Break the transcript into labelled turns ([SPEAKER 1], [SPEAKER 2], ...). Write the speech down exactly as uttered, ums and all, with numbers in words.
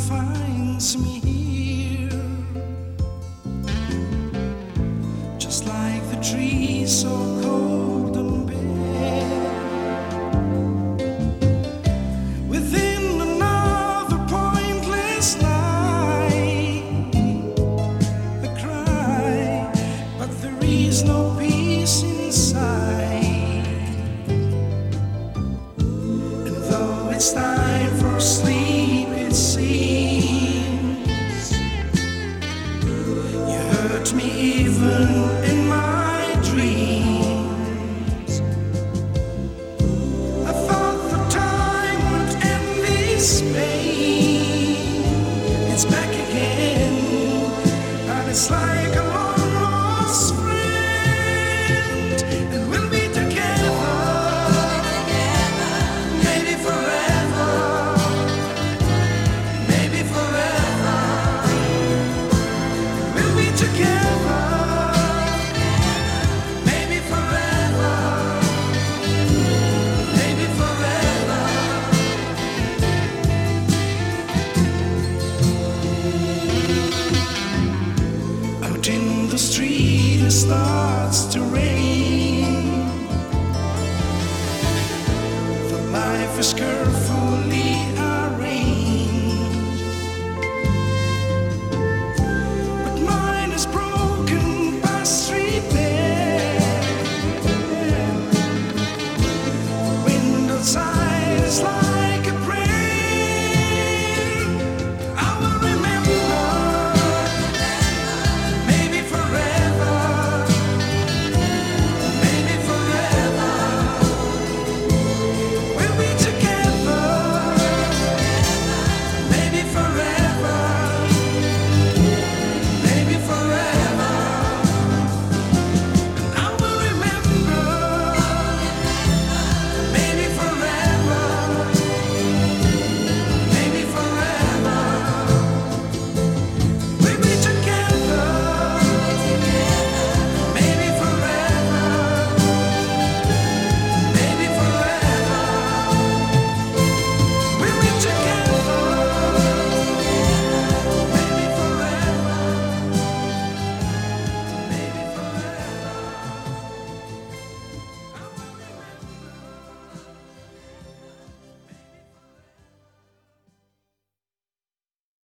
[SPEAKER 1] finds me here, just like the trees so cold and bare. Within another pointless night, I cry, but there is no peace inside. And though it's time for sleep, it seems you hurt me even in my dreams. I thought the time would end this way.